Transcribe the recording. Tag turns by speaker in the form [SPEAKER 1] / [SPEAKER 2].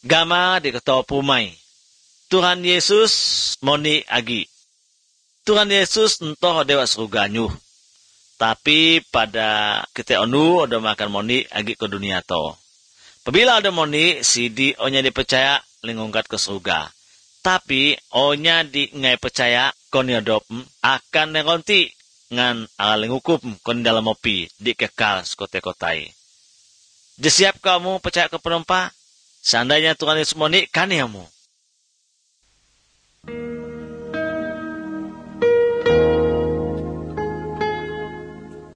[SPEAKER 1] gama di ketua pumai. Tuhan Yesus moni agi. Tuhan Yesus entoh dewa surganyu. Tapi pada kita onu ada makan moni agi ke dunia to. Apabila ada moni si onya dipercaya lingungkat ke surga. Tapi onya di ngai percaya kon yadop akan nengonti ngan aling hukum kon dalam mopi di kekal skote-kotai. Disiap kamu percaya ke penompa? Seandainya Tuhan Yesus moni kaniamu.